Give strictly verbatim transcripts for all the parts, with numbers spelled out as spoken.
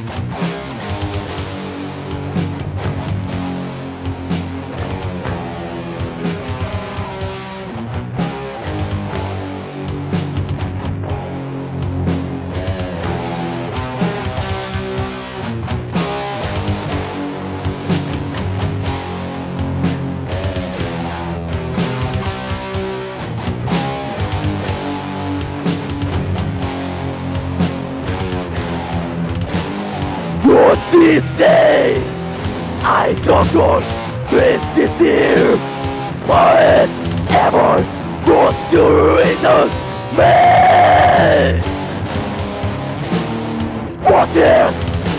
What this day I don't want this here, but ever goes to reason me. What if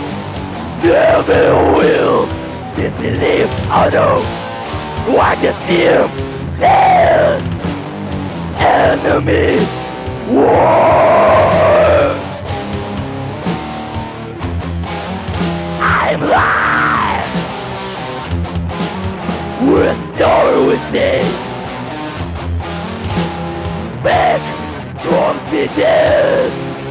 never will disbelieve I know what the fear is enemy war. I'm live! Restore with me! Back from the dead!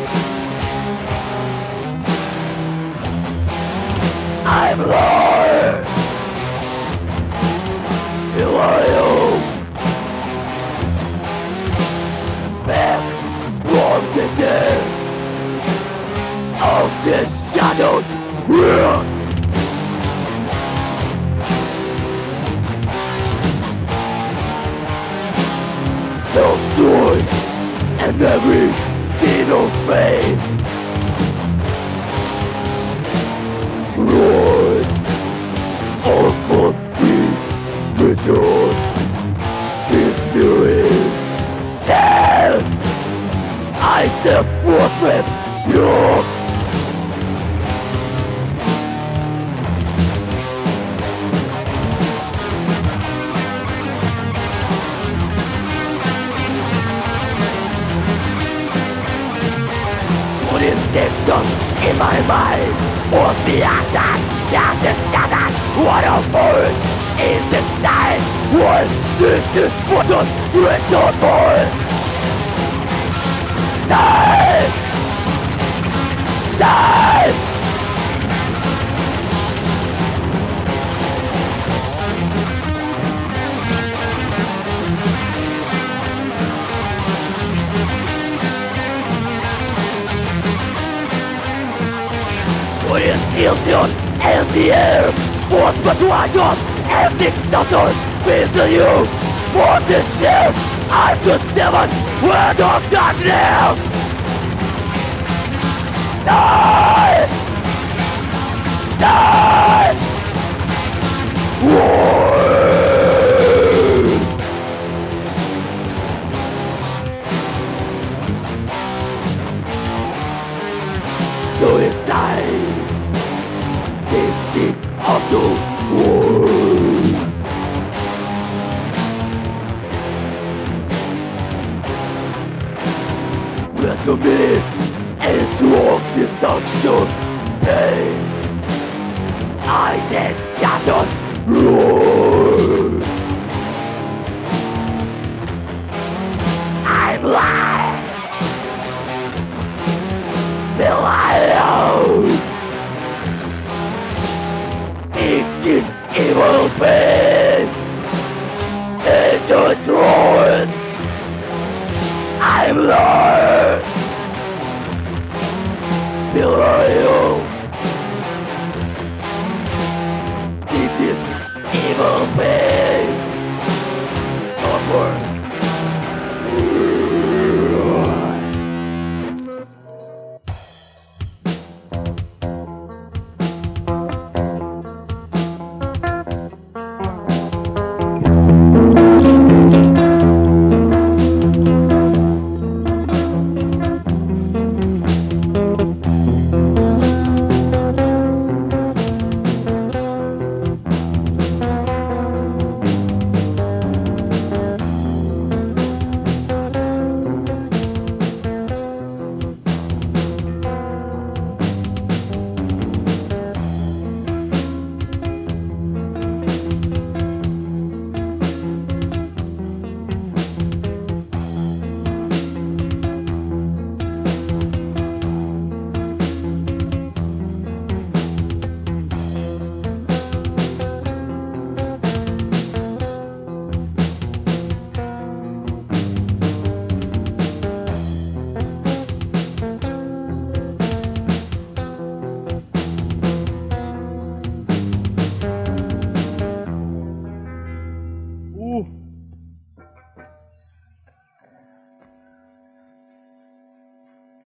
I'm Lord! Here I am! Back from the dead! Of the shadows! No joy and every single face. Lord, all must be restored. This spirit, death, I self-worship you. Intention in my mind was the attack that is scattered. What a force in the night was this destruction restored. Die! Die! With illusion and the air, force but dragons and dictators with you. For the ship, I'm the seven word of darkness. Die! Die! War! Suicide! Tasting of the world. Rescue me and strong destruction pain. I then shattered roar. I'm live. Feel alive. Eating evil pain into its ruin. I'm Lord. Feel alive. Eat this evil pain.